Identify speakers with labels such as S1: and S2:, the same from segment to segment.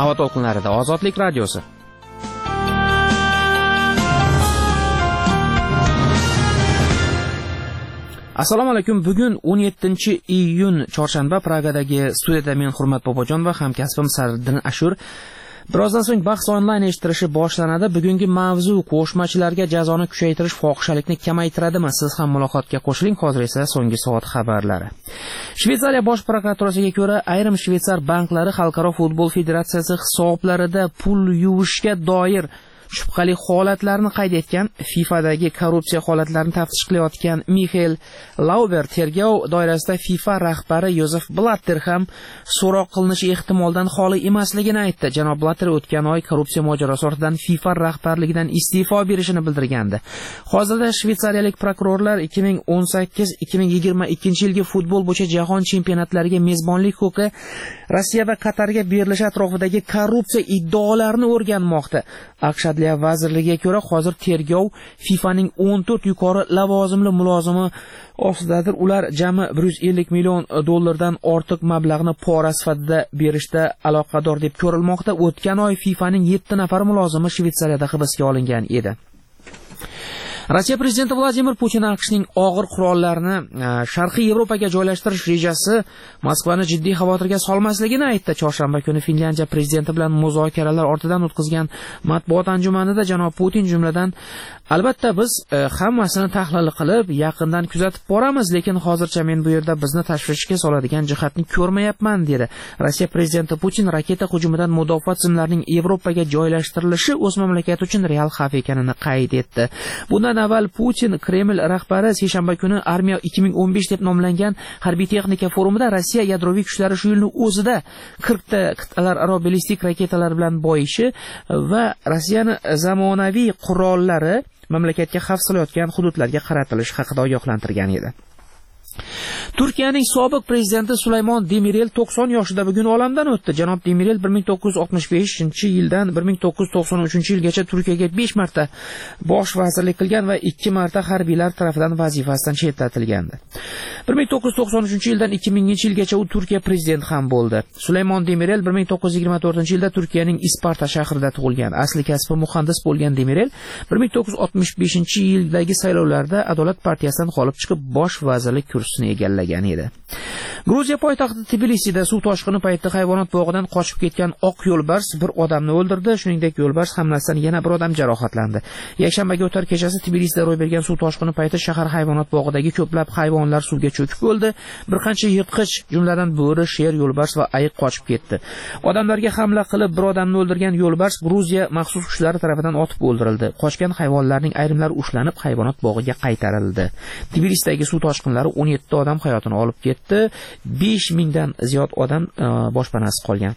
S1: Havo to'lqinlarida Ozodlik radiosi. Assalomu alaykum. Bugun 17-iyun chorshanba. Pragadagi studiyada men Hurmat Bobojon va hamkasbim Sardin Ashur. Birozdan so'ng bahs onlayn eshittirishi boshlanadi. Bugungi mavzu qo'shmachilarga jazoni kuchaytirish fohishalikni kamaytiradimi? Siz ham muloqotga qo'shiling. Hozir esa so'nggi soat xabarlari. Shveysariya bosh prokuraturasiga ko'ra, ayrim Shveysar banklari Xalqaro futbol federatsiyasi hisoblarida pul yuvishga doir shubhali holatlarni qayd etgan. FIFAdagi korrupsiya holatlarini taftish qilayotgan Mixael Lauber tergov doirasida FIFA rahbari Yozef Blatter ham so'roq qilinishi ehtimoldan xoli emasligini aytdi. Janob Blatter o'tgan oy korrupsiya mojarosi ortidan FIFA rahbarligidan iste'fo berishini bildirgandi. Hozirda shveysariyalik prokurorlar 2018-2022 yilgi futbol bo'yicha jahon chempionatlariga mezbonlik huquqi Rossiya va Qatarga berilishi atrofidagi korrupsiya iddaolarini o'rganmoqda. AQSh Adliya vazirligiga ko'ra, hozir tergov FIFAning 14 yuqori lavozimli mulozimi ostidadir. Ular jami 150 million dollardan ortiq mablag'ni pora sifatida berishda aloqador deb ko'rilmoqda. O'tgan oy FIFAning 7 nafar mulozimi Shveysariyada hibsga olingan edi. Rossiya prezidenti Vladimir Putin AQShning og'ir qurollarini Sharqiy Yevropaga joylashtirish rejasi Moskvani jiddiy xavotirga solmasligini aytdi. Chorshanba kuni Finlyandiya prezidenti bilan muzokaralar ortidan o'tkazgan matbuot anjumanida janob Putin jumladan, albatta biz hammasini tahlil qilib, yaqindan kuzatib boramiz, lekin hozircha men bu yerda bizni tashvishga soladigan jihatni ko'rmayapman, dedi. Rossiya prezidenti Putin raketa hujumidan mudofaa tizimlarining Yevropaga joylashtirilishi o'z mamlakati uchun real xavf ekanini qayd etdi. Bundan avval Putin Kreml rahbari seshanba kuni Armiya 2015 deb nomlangan harbiy texnika forumida Rossiya yadroviy kuchlari shu yilning o'zida 40 ta qit'alararo ballistik raketalar bilan boyishi va Rossiyaning zamonaviy qurollari mamlakatga xavf solayotgan hududlarga qaratilishi haqida ogohlantirgan edi. Turkiyaning sobiq prezidenti Sulaymon Demirel 90 yoshida bugun olamdan o'tdi. Janob Demirel 1965-yildan 1993-yilgacha Turkiyaga 5 marta bosh vazirlik qilgan va 2 marta harbiylar tomonidan vazifasidan chetlatilgandi. 1993-yildan 2000-yilgacha u Turkiya prezidenti ham bo'ldi. Sulaymon Demirel 1924-yilda Turkiyaning Isparta shahrida tug'ilgan. Asli kasbi muhandis bo'lgan Demirel 1965-yildagi saylovlarda Adolat partiyasidan g'olib chiqib bosh vazirlik kursini egallagan edi. Gruziya poytaxti Tbilisida suv toshqini paytida hayvonot bog'idan qochib ketgan oq yo'lbars bir odamni o'ldirdi. Shuningdek, yo'lbars hamlasidan yana bir odam jarohatlandi. Yakshanbaga o'tar kechasi Tbilisida ro'y bergan suv toshqini payti shahar hayvonot bog'idagi ko'plab hayvonlar suvga cho'kib o'ldi. Bir qancha yirtqich, jumladan bo'ri, sher, yo'lbars va ayiq qochib ketdi. Odamlarga hamla qilib bir odamni o'ldirgan yo'lbars Gruziya maxsus kuchlari tomonidan otib o'ldirildi. Qochgan hayvonlarning ayrimlari ushlanib hayvonot bog'iga qaytarildi. Tbilisidagi suv toshqinlari 17 odam hayotini olib ketdi. 5000 dan ziyod odam boshpanasiz qolgan.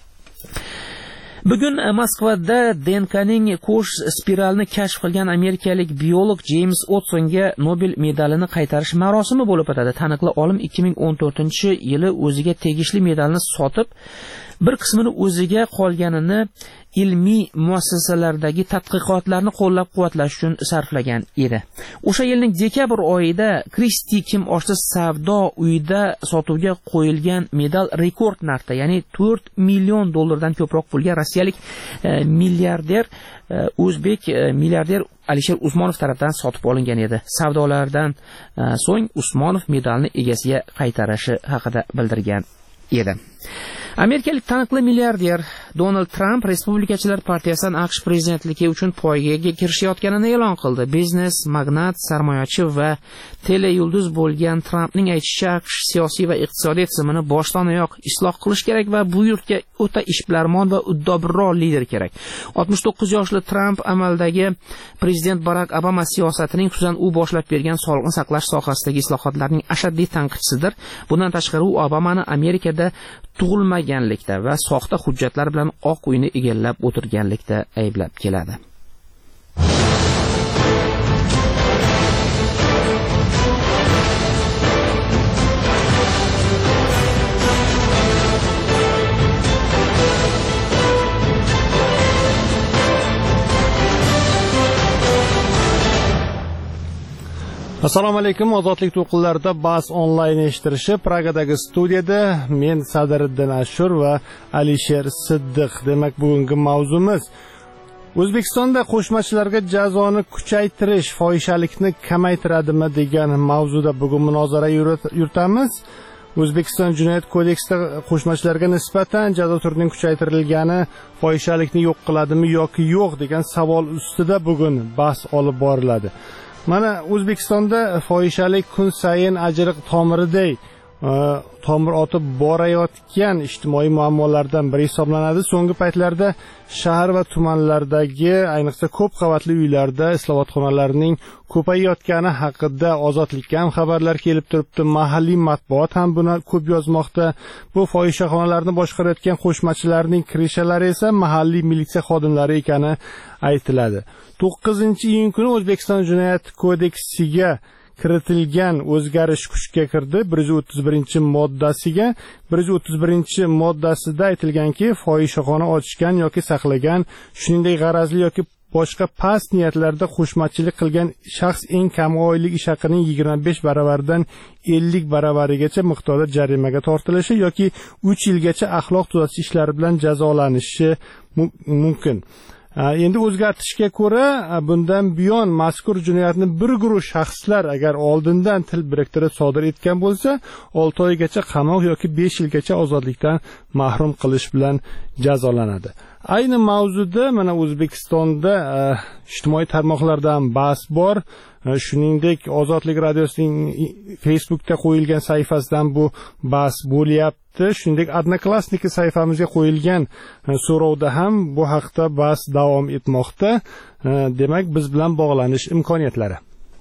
S1: Bugun Moskvada DNKning ko'sh spiralini kashf qilgan amerikalik biolog James Watsonga Nobel medalini qaytarish marosimi bo'lib o'tadi. Taniqli olim 2014-yili o'ziga tegishli medalni sotib, bir qismini o'ziga qolganini ilmiy muassasalardagi tadqiqotlarni qo'llab-quvvatlash uchun sarflagan edi. O'sha yilning dekabr oyida Kristi kim oshti savdo uyida sotuvga qo'yilgan medal rekord narxda, ya'ni 4 million dollardan ko'proq pulga rossiyalik milliarder o'zbek milliarder Alisher Usmonov tomonidan sotib olingan edi. Savdolardan so'ng Usmonov medalni egasiga qaytarishi haqida bildirgan edi. Amerikalik taniqli milliarder Donald Trump Respublikachilar partiyasidan AQSh prezidentligi uchun poygaga kirishayotganini e'lon qildi. Biznes magnat, sarmoyachi va teleyulduz bo'lgan Trumpning aytishicha, AQSh siyosiy va iqtisodiy tizimini boshdan oyoq isloh qilish kerak va bu yurtga o'ta ishbilarmon va uddaburon lider kerak. 69 yoshli Trump amaldagi prezident Barack Obama siyosatining, xususan u boshlab bergan sog'liqni saqlash sohasidagi islohotlarning ashaddiy tanqidchisidir. Bundan tashqari u Obamani Amerikada tug'ilmaganlikda va soxta hujjatlar bilan Oq uyni egallab o'tirganlikda ayblab keladi.
S2: Assalomu alaykum. Ozodlik to'lqinlarida Bas onlayn eshittirishi Pragadagi studiyada men Sadiriddin Ashur va Alisher Siddiq. Demak, bugungi mavzumiz O'zbekistonda qo'shmachilarga jazoni kuchaytirish fohishalikni kamaytiradimi degan mavzuda bugun munozara yuritamiz. O'zbekiston Jinoyat kodeksida qo'shmachilarga nisbatan jazo turining kuchaytirilgani fohishalikni yo'q qiladimi yoki yo'q degan savol ustida bugun bahs olib boriladi. Mana O'zbekistonda fohishalik kun sayin ajriq tomiriday tomir otib borayotgan ijtimoiy muammolardan biri hisoblanadi. So'nggi paytlarda shahar va tumanlardagi, ayniqsa ko'p qavatli uylarda islohotxonalarning ko'payayotgani haqida Ozodlikka ham xabarlar kelib turibdi. Mahalliy matbuot ham buni ko'p yozmoqda. Bu fohishaxonalarni boshqarayotgan qo'shmachilarning kirishalari esa mahalliy militsiya xodimlari ekani aytiladi. 9-iyun kuni O'zbekiston Jinoyat kodeksiga kiritilgan o'zgarish kuchga kirdi. 131-moddasiga 131-moddasida aytilganki, fohishaxona ochgan yoki saqlagan, shuningdek g'arazli yoki boshqa past niyatlarda qo'shmachilik qilgan shaxs eng kam oylik ish haqining 25 baravaridan 50 baravarigacha miqdorda jarimaga tortilishi yoki 3 yilgacha axloq tuzatish ishlari bilan jazolanishi mumkin. Endi o'zgartishga ko'ra, bundan buyon mazkur jinoyatni bir guruh shaxslar agar oldindan til biriktirib sodir etgan bo'lsa, 6 oygacha qamoq yoki 5 yilgacha ozodlikdan mahrum qilish bilan jazolanadi. Ayni mavzuda mana O'zbekistonda ijtimoiy tarmoqlarda ham bahs bor. Shuningdek, Ozodlik radiosining Facebookda qo'yilgan sahifasidan bu bahs bo'lyapti. Shuningdek, Odnoklassniki sayfamizga qo'yilgan so'rovda ham bu haqda bahs davom etmoqda. Demak, biz bilan bog'lanish imkoniyatlari.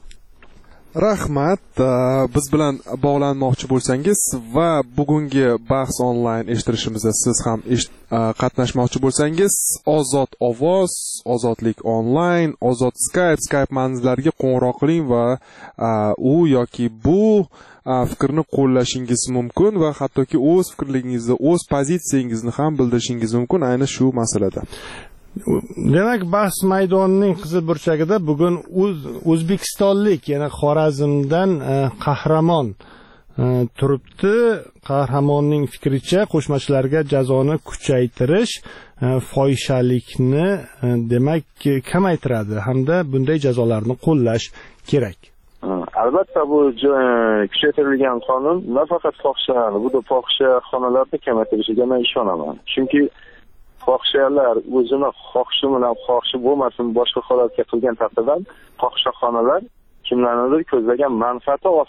S3: Rahmat, biz bilan bog'lanmoqchi bo'lsangiz va bugungi bahs onlayn eshittirishimizda siz ham qatnashmoqchi bo'lsangiz, Ozod ovoz, Ozodlik onlayn, Ozod Skype manzillariga qo'ng'iroq qiling va u yoki bu fikrni qo'llashingiz mumkin va hattoki o'z fikrlaringizni, o'z pozitsiyangizni ham bildirishingiz mumkin ayni shu masalada.
S2: Demak, bahs maydonining qizil burchagida bugun o'zbekistonlik, yana Xorazmdan Qahramon turibdi. Qahramonning fikricha, qo'shmachilarga jazoni kuchaytirish fohishalikni demak kamaytiradi hamda bunday jazolarni qo'llash kerak.
S4: Albatta, bu kuchaytirilgan qonun nafaqat fohishalarni, bu fohishaxonalarni kamaytirishiga men ishonaman. Chunki fohishalar o'zini xohishi bilan xohishi bo'lmasin boshqa holatga qilgan taqdirda fohishaxonalar kimlarnidir ko'zlagan manfaati